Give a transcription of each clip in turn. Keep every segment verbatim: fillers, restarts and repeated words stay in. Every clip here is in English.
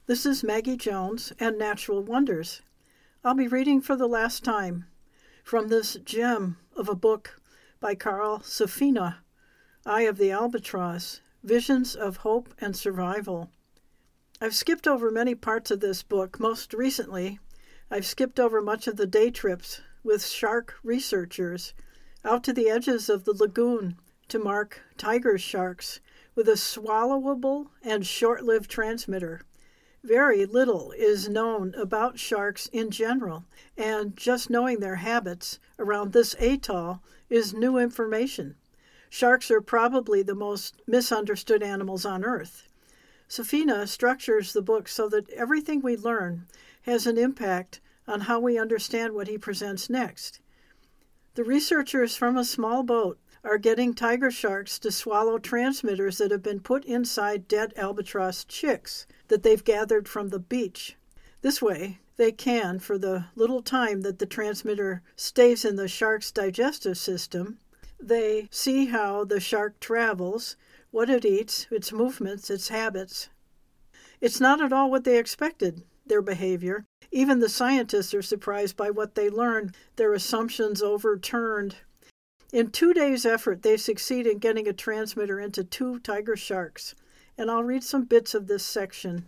This is Maggie Jones and Natural Wonders. I'll be reading for the last time from this gem of a book by Carl Safina, Eye of the Albatross, Visions of Hope and Survival. I've skipped over many parts of this book. Most recently, I've skipped over much of the day trips with shark researchers out to the edges of the lagoon to mark tiger sharks with a swallowable and short-lived transmitter. Very little is known about sharks in general, and just knowing their habits around this atoll is new information. Sharks are probably the most misunderstood animals on Earth. Safina structures the book so that everything we learn has an impact on how we understand what he presents next. The researchers from a small boat are getting tiger sharks to swallow transmitters that have been put inside dead albatross chicks that they've gathered from the beach. This way, they can, for the little time that the transmitter stays in the shark's digestive system, they see how the shark travels, what it eats, its movements, its habits. It's not at all what they expected, their behavior. Even the scientists are surprised by what they learn, their assumptions overturned. In two days' effort, they succeed in getting a transmitter into two tiger sharks. And I'll read some bits of this section.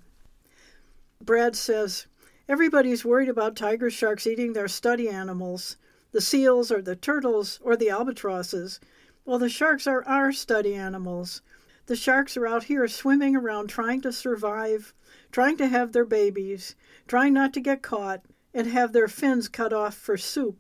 Brad says, everybody's worried about tiger sharks eating their study animals, the seals or the turtles or the albatrosses. Well, the sharks are our study animals. The sharks are out here swimming around trying to survive, trying to have their babies, trying not to get caught, and have their fins cut off for soup.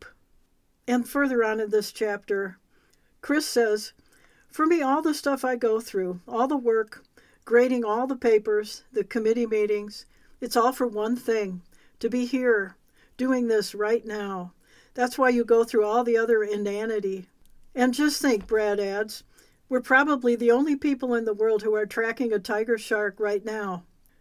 And further on in this chapter, Chris says, for me, all the stuff I go through, all the work, grading all the papers, the committee meetings, it's all for one thing, to be here, doing this right now. That's why you go through all the other inanity. And just think, Brad adds, we're probably the only people in the world who are tracking a tiger shark right now.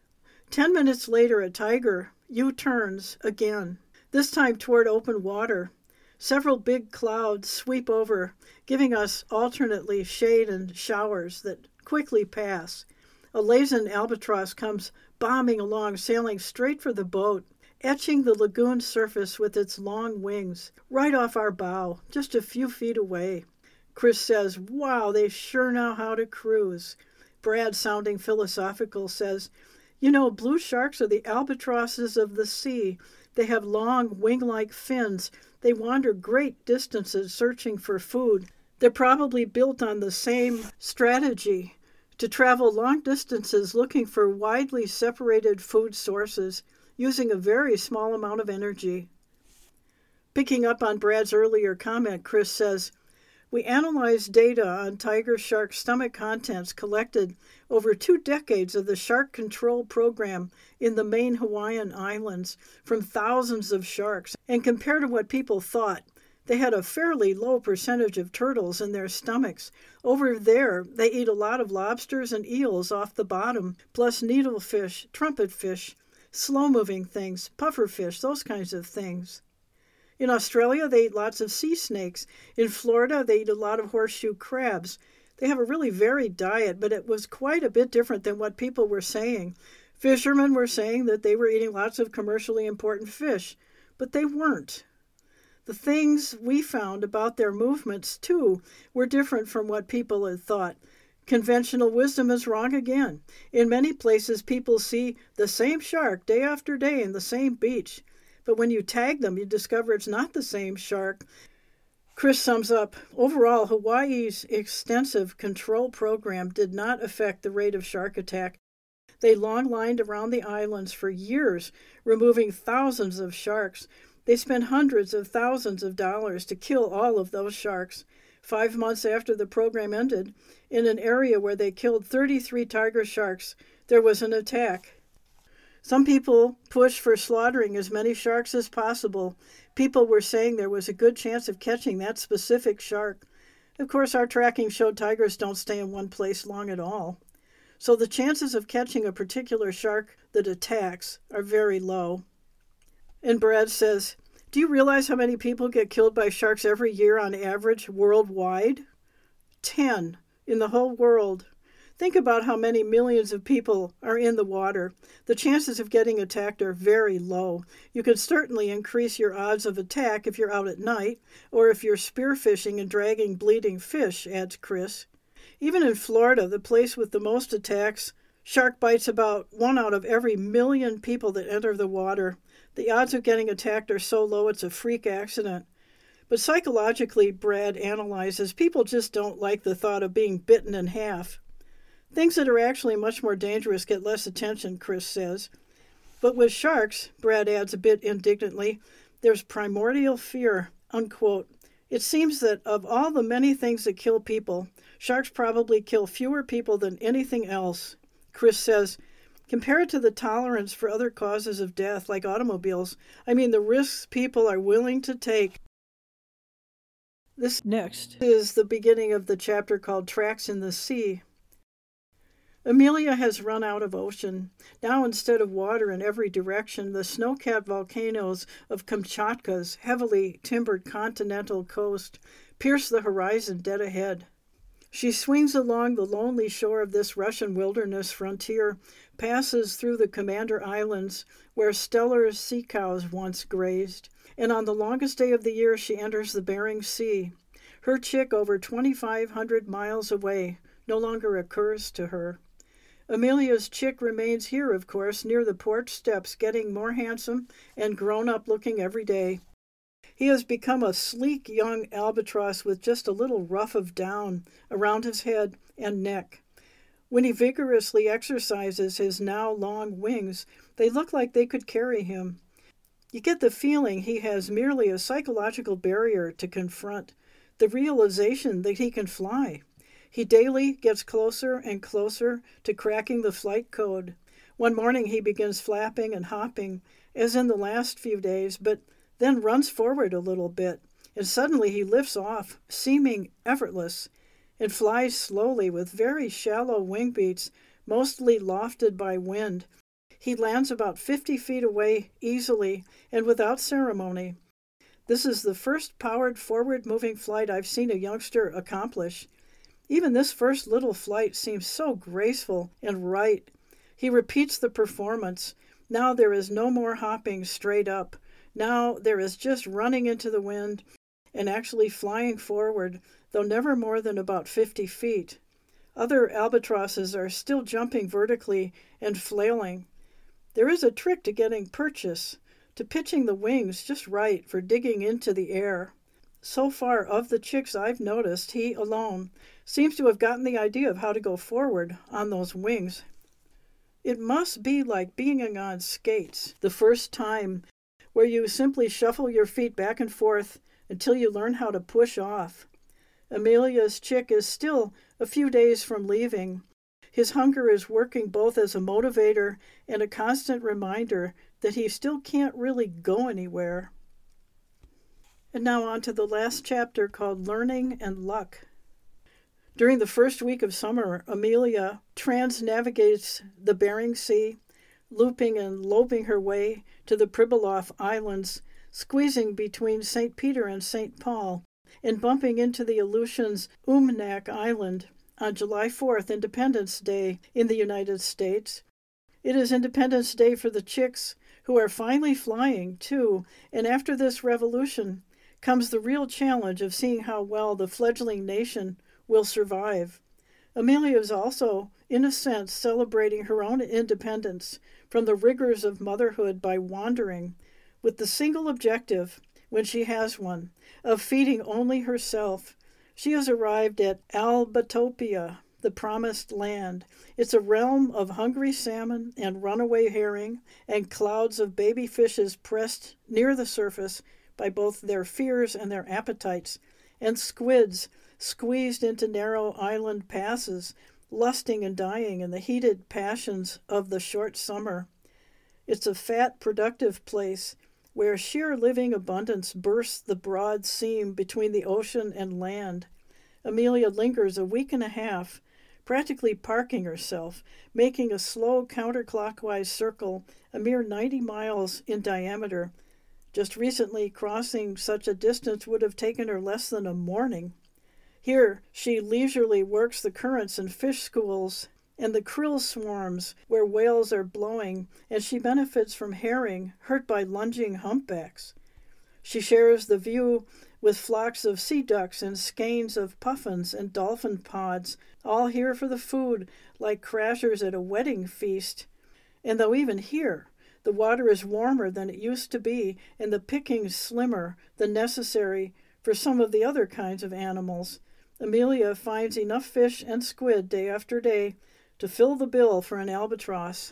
Ten minutes later, a tiger U-turns again, this time toward open water. Several big clouds sweep over, giving us alternately shade and showers that quickly pass. A Laysan albatross comes bombing along, sailing straight for the boat, etching the lagoon surface with its long wings, right off our bow, just a few feet away. Chris says, wow, they sure know how to cruise. Brad, sounding philosophical, says, you know, blue sharks are the albatrosses of the sea. They have long, wing-like fins. They wander great distances searching for food. They're probably built on the same strategy, to travel long distances looking for widely separated food sources, using a very small amount of energy. Picking up on Brad's earlier comment, Chris says, we analyzed data on tiger shark stomach contents collected over two decades of the shark control program in the main Hawaiian Islands from thousands of sharks, and compared to what people thought. They had a fairly low percentage of turtles in their stomachs. Over there, they eat a lot of lobsters and eels off the bottom, plus needlefish, trumpetfish, slow-moving things, pufferfish, those kinds of things. In Australia, they eat lots of sea snakes. In Florida, they eat a lot of horseshoe crabs. They have a really varied diet, but it was quite a bit different than what people were saying. Fishermen were saying that they were eating lots of commercially important fish, but they weren't. The things we found about their movements, too, were different from what people had thought. Conventional wisdom is wrong again. In many places, people see the same shark day after day in the same beach. But when you tag them, you discover it's not the same shark. Chris sums up, overall, Hawaii's extensive control program did not affect the rate of shark attack. They long-lined around the islands for years, removing thousands of sharks. They spent hundreds of thousands of dollars to kill all of those sharks. Five months after the program ended, in an area where they killed thirty-three tiger sharks, there was an attack. Some people pushed for slaughtering as many sharks as possible. People were saying there was a good chance of catching that specific shark. Of course, our tracking showed tigers don't stay in one place long at all. So the chances of catching a particular shark that attacks are very low. And Brad says, do you realize how many people get killed by sharks every year on average worldwide? Ten in the whole world. Think about how many millions of people are in the water. The chances of getting attacked are very low. You could certainly increase your odds of attack if you're out at night, or if you're spearfishing and dragging bleeding fish, adds Chris. Even in Florida, the place with the most attacks, shark bites about one out of every million people that enter the water. The odds of getting attacked are so low it's a freak accident. But psychologically, Brad analyzes, people just don't like the thought of being bitten in half. Things that are actually much more dangerous get less attention, Chris says. But with sharks, Brad adds a bit indignantly, there's primordial fear, unquote. It seems that of all the many things that kill people, sharks probably kill fewer people than anything else. Chris says, compared to the tolerance for other causes of death, like automobiles, I mean the risks people are willing to take. This next is the beginning of the chapter called Tracks in the Sea. Amelia has run out of ocean. Now, instead of water in every direction, the snow-capped volcanoes of Kamchatka's heavily timbered continental coast pierce the horizon dead ahead. She swings along the lonely shore of this Russian wilderness frontier, passes through the Commander Islands, where stellar sea cows once grazed, and on the longest day of the year she enters the Bering Sea. Her chick, over twenty-five hundred miles away, no longer occurs to her. Amelia's chick remains here, of course, near the porch steps, getting more handsome and grown-up looking every day. He has become a sleek young albatross with just a little ruff of down around his head and neck. When he vigorously exercises his now long wings, they look like they could carry him. You get the feeling he has merely a psychological barrier to confront, the realization that he can fly. He daily gets closer and closer to cracking the flight code. One morning he begins flapping and hopping, as in the last few days, but then runs forward a little bit, and suddenly he lifts off, seeming effortless, and flies slowly with very shallow wing beats, mostly lofted by wind. He lands about fifty feet away easily and without ceremony. This is the first powered forward-moving flight I've seen a youngster accomplish. Even this first little flight seems so graceful and right. He repeats the performance. Now there is no more hopping straight up. Now there is just running into the wind and actually flying forward, though never more than about fifty feet. Other albatrosses are still jumping vertically and flailing. There is a trick to getting purchase, to pitching the wings just right for digging into the air. So far, of the chicks I've noticed, he alone seems to have gotten the idea of how to go forward on those wings. It must be like being on skates the first time, where you simply shuffle your feet back and forth until you learn how to push off. Amelia's chick is still a few days from leaving. His hunger is working both as a motivator and a constant reminder that he still can't really go anywhere. And now on to the last chapter called Learning and Luck. During the first week of summer, Amelia trans-navigates the Bering Sea, looping and loping her way to the Pribilof Islands, squeezing between Saint Peter and Saint Paul, and bumping into the Aleutians' Umnak Island on July fourth, Independence Day in the United States. It is Independence Day for the chicks, who are finally flying, too, and after this revolution comes the real challenge of seeing how well the fledgling nation will survive. Amelia is also, in a sense, celebrating her own independence from the rigors of motherhood by wandering, with the single objective, when she has one, of feeding only herself. She has arrived at Albatopia, the promised land. It's a realm of hungry salmon and runaway herring and clouds of baby fishes pressed near the surface by both their fears and their appetites, and squids squeezed into narrow island passes, lusting and dying in the heated passions of the short summer. It's a fat, productive place where sheer living abundance bursts the broad seam between the ocean and land. Amelia lingers a week and a half, practically parking herself, making a slow counterclockwise circle, a mere ninety miles in diameter. Just recently, crossing such a distance would have taken her less than a morning. Here, she leisurely works the currents and fish schools and the krill swarms where whales are blowing, and she benefits from herring hurt by lunging humpbacks. She shares the view with flocks of sea ducks and skeins of puffins and dolphin pods, all here for the food like crashers at a wedding feast. And though even here the water is warmer than it used to be and the pickings slimmer than necessary for some of the other kinds of animals, Amelia finds enough fish and squid day after day to fill the bill for an albatross.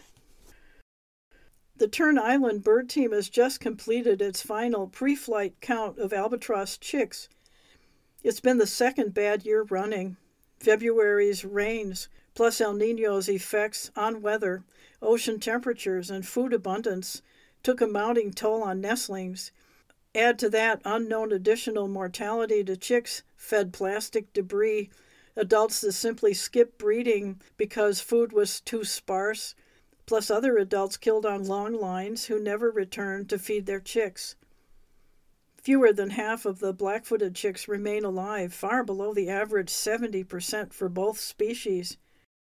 The Tern Island bird team has just completed its final pre-flight count of albatross chicks. It's been the second bad year running. February's rains, plus El Niño's effects on weather, ocean temperatures, and food abundance, took a mounting toll on nestlings. Add to that unknown additional mortality to chicks fed plastic debris, adults that simply skipped breeding because food was too sparse, plus other adults killed on long lines who never returned to feed their chicks. Fewer than half of the black-footed chicks remain alive, far below the average seventy percent for both species.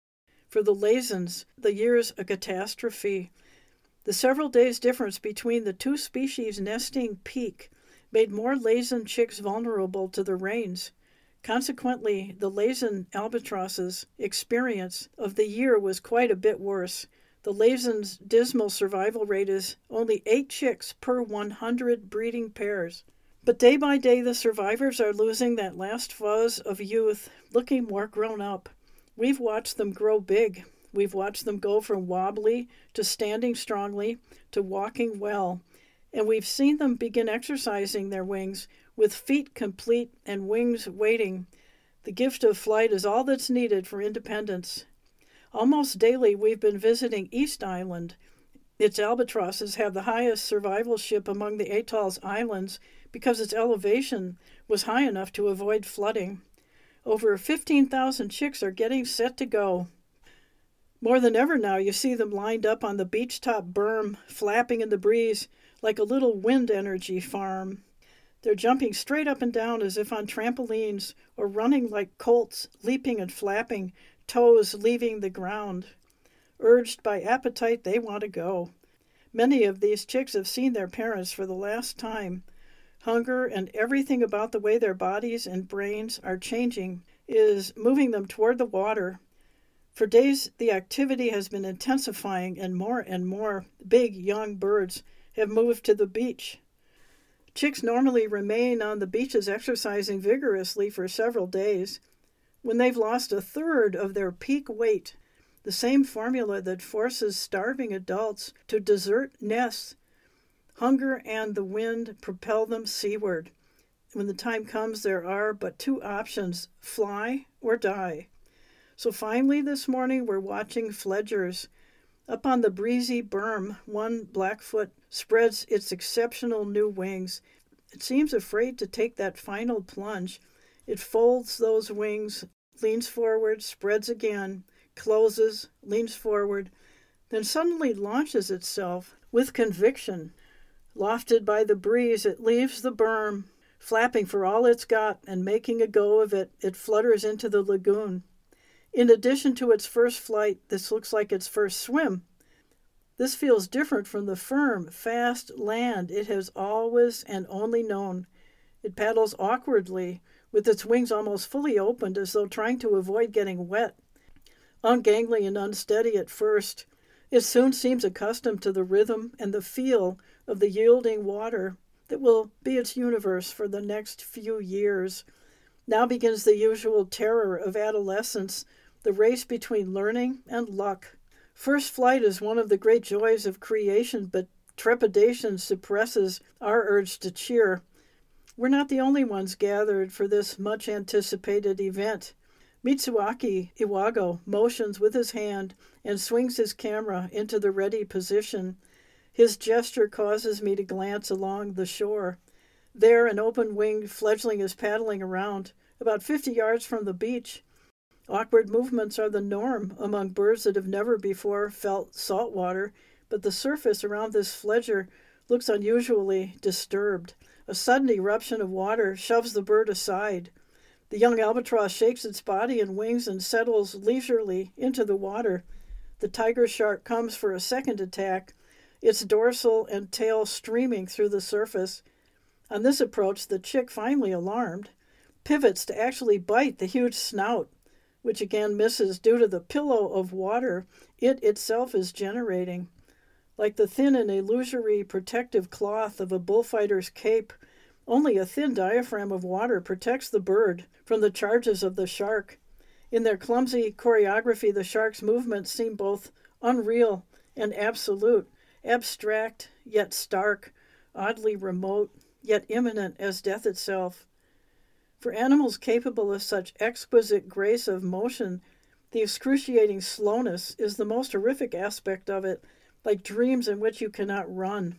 For the Lasons, the year's a catastrophe. The several days' difference between the two species' nesting peak made more Lason chicks vulnerable to the rains. Consequently, the Lason albatrosses' experience of the year was quite a bit worse. The Lason's dismal survival rate is only eight chicks per one hundred breeding pairs. But day by day, the survivors are losing that last fuzz of youth, looking more grown up. We've watched them grow big. We've watched them go from wobbly to standing strongly to walking well. And we've seen them begin exercising their wings with feet complete and wings waiting. The gift of flight is all that's needed for independence. Almost daily, we've been visiting East Island. Its albatrosses have the highest survivalship among the Atoll's islands because its elevation was high enough to avoid flooding. Over fifteen thousand chicks are getting set to go. More than ever now, you see them lined up on the beach-top berm, flapping in the breeze like a little wind energy farm. They're jumping straight up and down as if on trampolines or running like colts, leaping and flapping, toes leaving the ground. Urged by appetite, they want to go. Many of these chicks have seen their parents for the last time. Hunger and everything about the way their bodies and brains are changing is moving them toward the water. For days, the activity has been intensifying, and more and more big young birds have moved to the beach. Chicks normally remain on the beaches exercising vigorously for several days. When they've lost a third of their peak weight, the same formula that forces starving adults to desert nests, hunger and the wind propel them seaward. When the time comes, there are but two options, fly or die. So finally this morning we're watching fledgers. Up on the breezy berm, one Blackfoot spreads its exceptional new wings. It seems afraid to take that final plunge. It folds those wings, leans forward, spreads again, closes, leans forward, then suddenly launches itself with conviction. Lofted by the breeze, it leaves the berm. Flapping for all it's got and making a go of it, it flutters into the lagoon. In addition to its first flight, this looks like its first swim. This feels different from the firm, fast land it has always and only known. It paddles awkwardly, with its wings almost fully opened as though trying to avoid getting wet. Ungangly and unsteady at first, it soon seems accustomed to the rhythm and the feel of the yielding water that will be its universe for the next few years. Now begins the usual terror of adolescence, the race between learning and luck. First flight is one of the great joys of creation, but trepidation suppresses our urge to cheer. We're not the only ones gathered for this much-anticipated event. Mitsuaki Iwago motions with his hand and swings his camera into the ready position. His gesture causes me to glance along the shore. There, an open-winged fledgling is paddling around, about fifty yards from the beach. Awkward movements are the norm among birds that have never before felt salt water, but the surface around this fledger looks unusually disturbed. A sudden eruption of water shoves the bird aside. The young albatross shakes its body and wings and settles leisurely into the water. The tiger shark comes for a second attack, its dorsal and tail streaming through the surface. On this approach, the chick, finally alarmed, pivots to actually bite the huge snout, which again misses due to the pillow of water it itself is generating. Like the thin and illusory protective cloth of a bullfighter's cape, only a thin diaphragm of water protects the bird from the charges of the shark. In their clumsy choreography, the shark's movements seem both unreal and absolute, abstract yet stark, oddly remote, yet imminent as death itself. For animals capable of such exquisite grace of motion, the excruciating slowness is the most horrific aspect of it, like dreams in which you cannot run.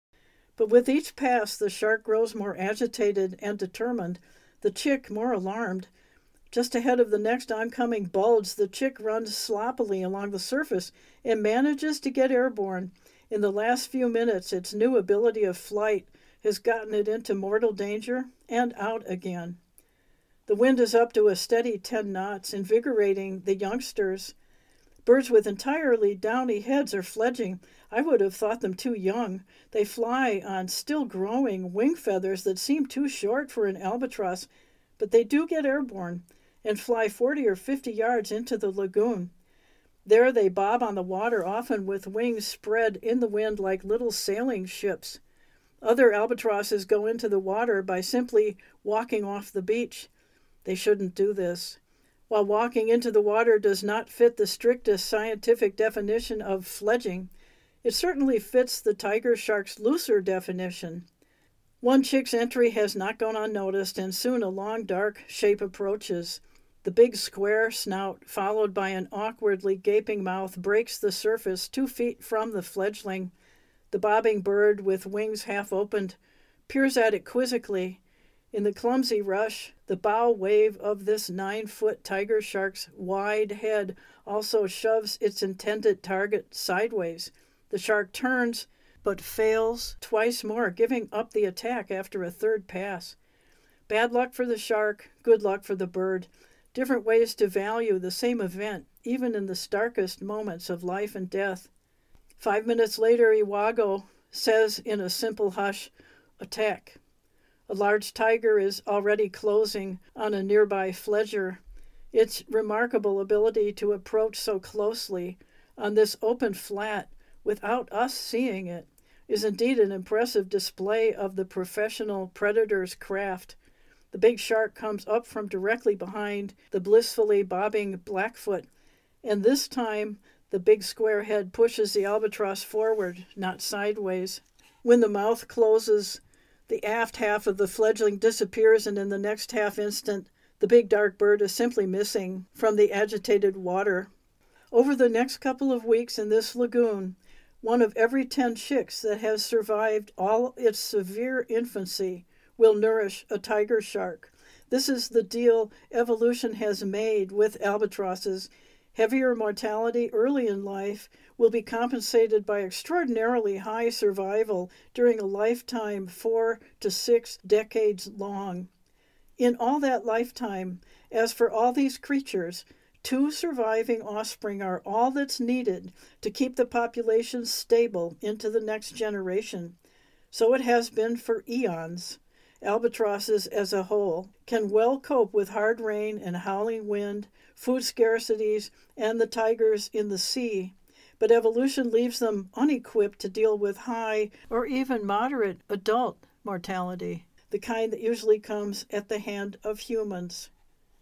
But with each pass, the shark grows more agitated and determined, the chick more alarmed. Just ahead of the next oncoming bulge, the chick runs sloppily along the surface and manages to get airborne. In the last few minutes, its new ability of flight has gotten it into mortal danger and out again. The wind is up to a steady ten knots, invigorating the youngsters. Birds with entirely downy heads are fledging. I would have thought them too young. They fly on still growing wing feathers that seem too short for an albatross, but they do get airborne and fly forty or fifty yards into the lagoon. There they bob on the water, often with wings spread in the wind like little sailing ships. Other albatrosses go into the water by simply walking off the beach. They shouldn't do this. While walking into the water does not fit the strictest scientific definition of fledging, it certainly fits the tiger shark's looser definition. One chick's entry has not gone unnoticed, and soon a long dark shape approaches. The big square snout, followed by an awkwardly gaping mouth, breaks the surface two feet from the fledgling. The bobbing bird, with wings half opened, peers at it quizzically. In the clumsy rush, the bow wave of this nine-foot tiger shark's wide head also shoves its intended target sideways. The shark turns, but fails twice more, giving up the attack after a third pass. Bad luck for the shark, good luck for the bird. Different ways to value the same event, even in the starkest moments of life and death. Five minutes later, Iwago says in a simple hush, "Attack." A large tiger is already closing on a nearby fledger. Its remarkable ability to approach so closely on this open flat without us seeing it is indeed an impressive display of the professional predator's craft. The big shark comes up from directly behind the blissfully bobbing Blackfoot, and this time the big square head pushes the albatross forward, not sideways. When the mouth closes, the aft half of the fledgling disappears, and in the next half instant, the big dark bird is simply missing from the agitated water. Over the next couple of weeks in this lagoon, one of every ten chicks that has survived all its severe infancy will nourish a tiger shark. This is the deal evolution has made with albatrosses. Heavier mortality early in life will be compensated by extraordinarily high survival during a lifetime four to six decades long. In all that lifetime, as for all these creatures, two surviving offspring are all that's needed to keep the population stable into the next generation. So it has been for eons. Albatrosses as a whole can well cope with hard rain and howling wind, food scarcities, and the tigers in the sea, but evolution leaves them unequipped to deal with high or even moderate adult mortality, the kind that usually comes at the hand of humans.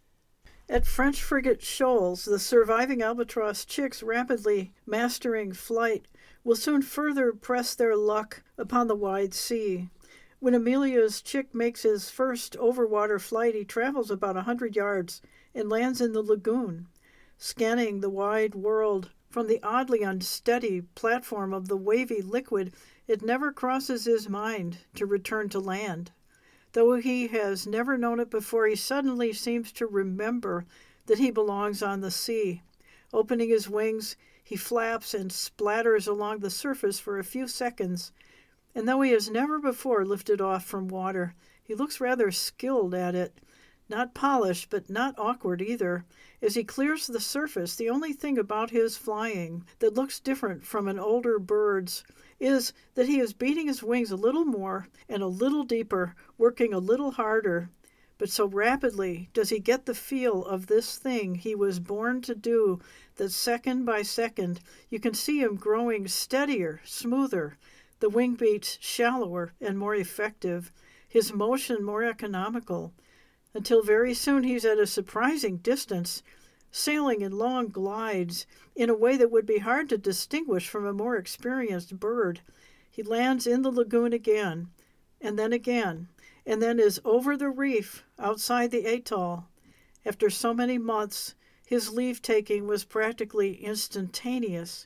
At French frigate shoals, the surviving albatross chicks, rapidly mastering flight, will soon further press their luck upon the wide sea. When Amelia's chick makes his first overwater flight, he travels about a hundred yards and lands in the lagoon. Scanning the wide world from the oddly unsteady platform of the wavy liquid, it never crosses his mind to return to land. Though he has never known it before, he suddenly seems to remember that he belongs on the sea. Opening his wings, he flaps and splatters along the surface for a few seconds, and though he has never before lifted off from water, he looks rather skilled at it. Not polished, but not awkward either. As he clears the surface, the only thing about his flying that looks different from an older bird's is that he is beating his wings a little more and a little deeper, working a little harder. But so rapidly does he get the feel of this thing he was born to do that second by second you can see him growing steadier, smoother, the wing beats shallower and more effective, his motion more economical, until very soon he's at a surprising distance, sailing in long glides in a way that would be hard to distinguish from a more experienced bird. He lands in the lagoon again, and then again, and then is over the reef outside the atoll. After so many months, his leave-taking was practically instantaneous.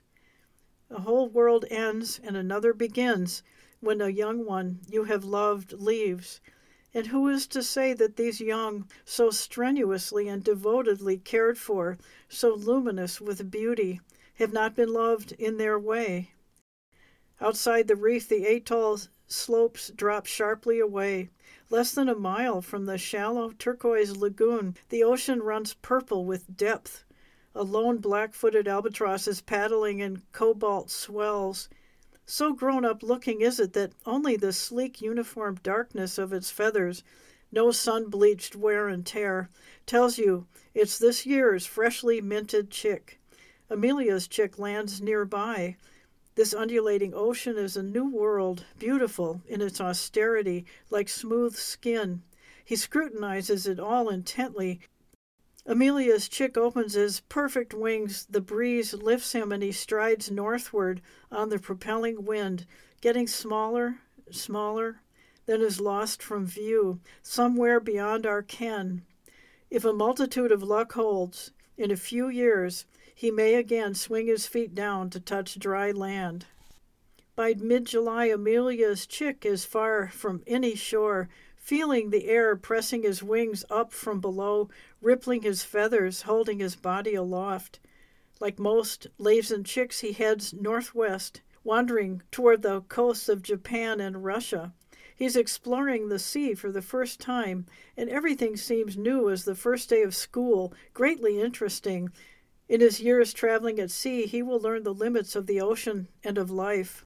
A whole world ends and another begins when a young one you have loved leaves. And who is to say that these young, so strenuously and devotedly cared for, so luminous with beauty, have not been loved in their way? Outside the reef, the atoll slopes drop sharply away. Less than a mile from the shallow turquoise lagoon, the ocean runs purple with depth. A lone black-footed albatross is paddling in cobalt swells. So grown-up looking is it that only the sleek uniform darkness of its feathers, no sun-bleached wear and tear, tells you it's this year's freshly minted chick. Amelia's chick lands nearby. This undulating ocean is a new world, beautiful in its austerity, like smooth skin. He scrutinizes it all intently. Amelia's chick opens his perfect wings, the breeze lifts him, and he strides northward on the propelling wind, getting smaller, smaller, then is lost from view, somewhere beyond our ken. If a multitude of luck holds, in a few years he may again swing his feet down to touch dry land. By mid-July, Amelia's chick is far from any shore, feeling the air pressing his wings up from below, rippling his feathers, holding his body aloft. Like most Laysan chicks, he heads northwest, wandering toward the coasts of Japan and Russia. He's exploring the sea for the first time, and everything seems new as the first day of school, greatly interesting. In his years traveling at sea, he will learn the limits of the ocean and of life.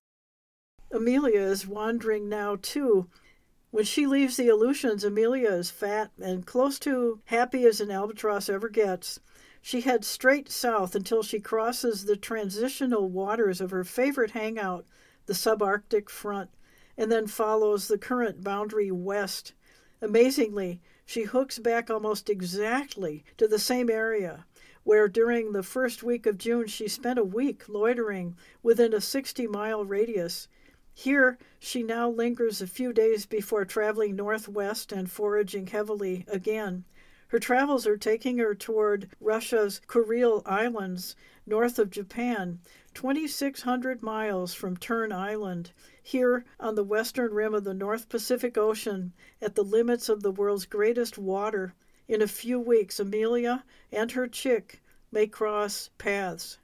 Amelia is wandering now, too. When she leaves the Aleutians, Amelia is fat and close to happy as an albatross ever gets. She heads straight south until she crosses the transitional waters of her favorite hangout, the subarctic front, and then follows the current boundary west. Amazingly, she hooks back almost exactly to the same area, where during the first week of June she spent a week loitering within a sixty-mile radius. Here she now lingers a few days before traveling northwest and foraging heavily again. Her travels are taking her toward Russia's Kuril Islands, north of Japan, twenty-six hundred miles from Tern Island, here on the western rim of the North Pacific Ocean, at the limits of the world's greatest water. In a few weeks, Amelia and her chick may cross paths.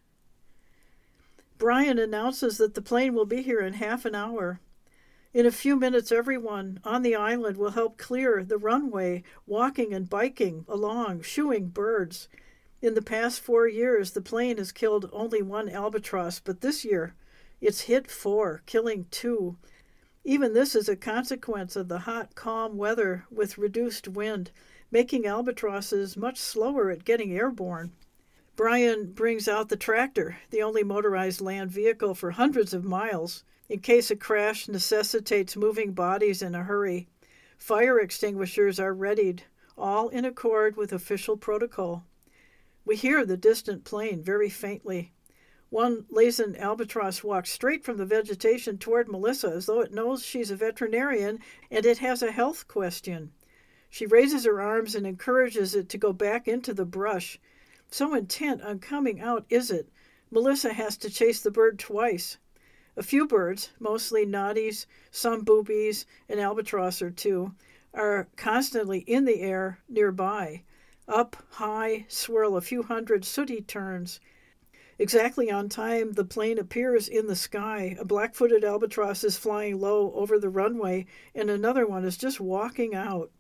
Brian announces that the plane will be here in half an hour. In a few minutes, everyone on the island will help clear the runway, walking and biking along, shooing birds. In the past four years, the plane has killed only one albatross, but this year it's hit four, killing two. Even this is a consequence of the hot, calm weather with reduced wind, making albatrosses much slower at getting airborne. Brian brings out the tractor, the only motorized land vehicle for hundreds of miles, in case a crash necessitates moving bodies in a hurry. Fire extinguishers are readied, all in accord with official protocol. We hear the distant plane very faintly. One Laysan albatross walks straight from the vegetation toward Melissa as though it knows she's a veterinarian and it has a health question. She raises her arms and encourages it to go back into the brush. So intent on coming out is it, Melissa has to chase the bird twice. A few birds, mostly noddies, some boobies, an albatross or two, are constantly in the air nearby. Up, high, swirl a few hundred sooty terns. Exactly on time, the plane appears in the sky. A black-footed albatross is flying low over the runway, and another one is just walking out.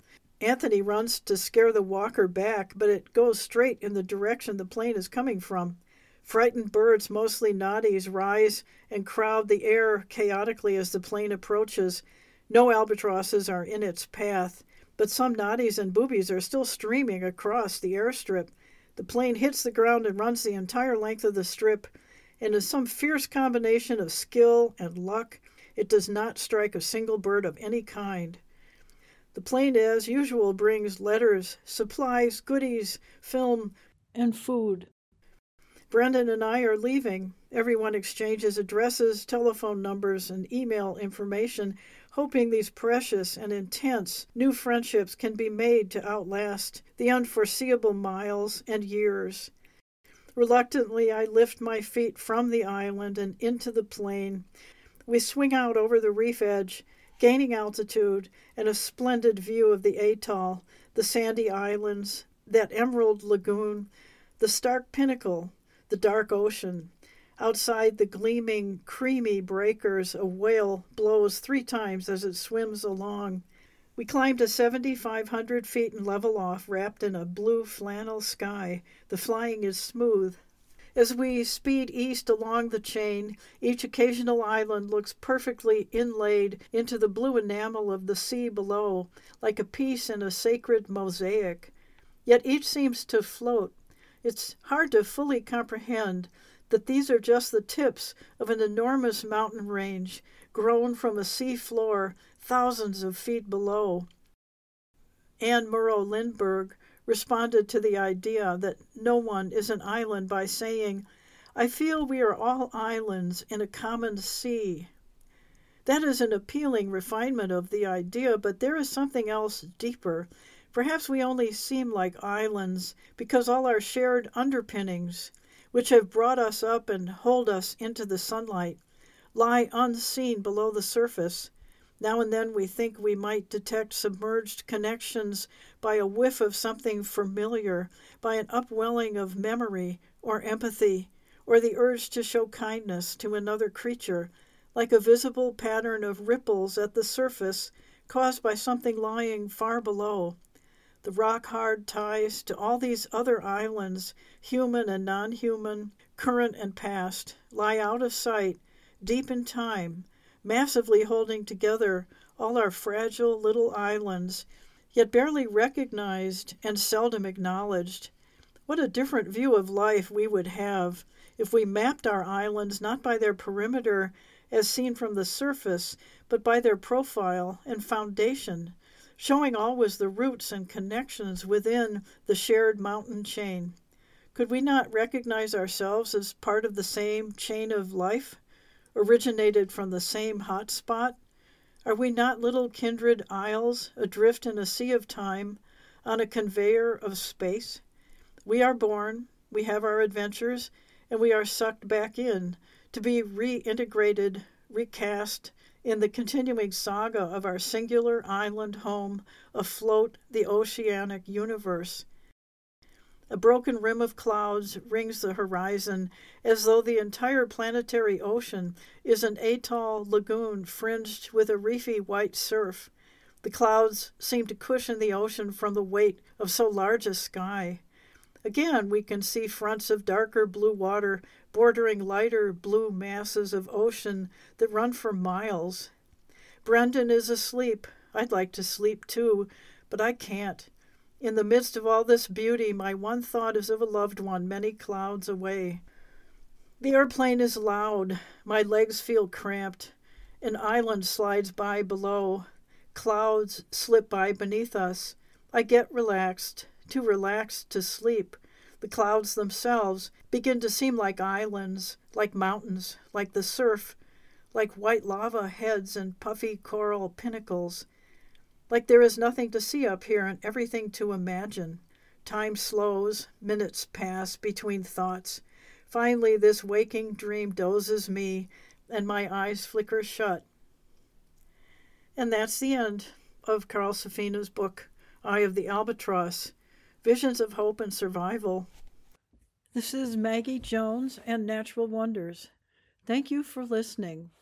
Anthony runs to scare the walker back, but it goes straight in the direction the plane is coming from. Frightened birds, mostly noddies, rise and crowd the air chaotically as the plane approaches. No albatrosses are in its path, but some noddies and boobies are still streaming across the airstrip. The plane hits the ground and runs the entire length of the strip, and in some fierce combination of skill and luck, it does not strike a single bird of any kind. The plane, as usual, brings letters, supplies, goodies, film, and food. Brendan and I are leaving. Everyone exchanges addresses, telephone numbers, and email information, hoping these precious and intense new friendships can be made to outlast the unforeseeable miles and years. Reluctantly, I lift my feet from the island and into the plane. We swing out over the reef edge, gaining altitude and a splendid view of the atoll, the sandy islands, that emerald lagoon, the stark pinnacle, the dark ocean. Outside the gleaming, creamy breakers, a whale blows three times as it swims along. We climb to seventy-five hundred feet and level off, wrapped in a blue flannel sky. The flying is smooth. As we speed east along the chain, each occasional island looks perfectly inlaid into the blue enamel of the sea below, like a piece in a sacred mosaic. Yet each seems to float. It's hard to fully comprehend that these are just the tips of an enormous mountain range, grown from a sea floor thousands of feet below. Anne Murrow Lindbergh responded to the idea that no one is an island by saying, "I feel we are all islands in a common sea." That is an appealing refinement of the idea, but there is something else deeper. Perhaps we only seem like islands because all our shared underpinnings, which have brought us up and hold us into the sunlight, lie unseen below the surface. Now and then we think we might detect submerged connections by a whiff of something familiar, by an upwelling of memory or empathy, or the urge to show kindness to another creature, like a visible pattern of ripples at the surface caused by something lying far below. The rock-hard ties to all these other islands, human and non-human, current and past, lie out of sight, deep in time, massively holding together all our fragile little islands, yet barely recognized and seldom acknowledged. What a different view of life we would have if we mapped our islands not by their perimeter as seen from the surface, but by their profile and foundation, showing always the roots and connections within the shared mountain chain. Could we not recognize ourselves as part of the same chain of life, originated from the same hot spot? Are we not little kindred isles adrift in a sea of time, on a conveyor of space? We are born, we have our adventures, and we are sucked back in, to be reintegrated, recast, in the continuing saga of our singular island home afloat the oceanic universe. A broken rim of clouds rings the horizon, as though the entire planetary ocean is an atoll lagoon fringed with a reefy white surf. The clouds seem to cushion the ocean from the weight of so large a sky. Again, we can see fronts of darker blue water bordering lighter blue masses of ocean that run for miles. Brendan is asleep. I'd like to sleep too, but I can't. In the midst of all this beauty, my one thought is of a loved one many clouds away. The airplane is loud. My legs feel cramped. An island slides by below. Clouds slip by beneath us. I get relaxed, too relaxed to sleep. The clouds themselves begin to seem like islands, like mountains, like the surf, like white lava heads and puffy coral pinnacles. Like there is nothing to see up here and everything to imagine. Time slows, minutes pass between thoughts. Finally, this waking dream dozes me, and my eyes flicker shut. And that's the end of Carl Safina's book, Eye of the Albatross, Visions of Hope and Survival. This is Maggie Jones and Natural Wonders. Thank you for listening.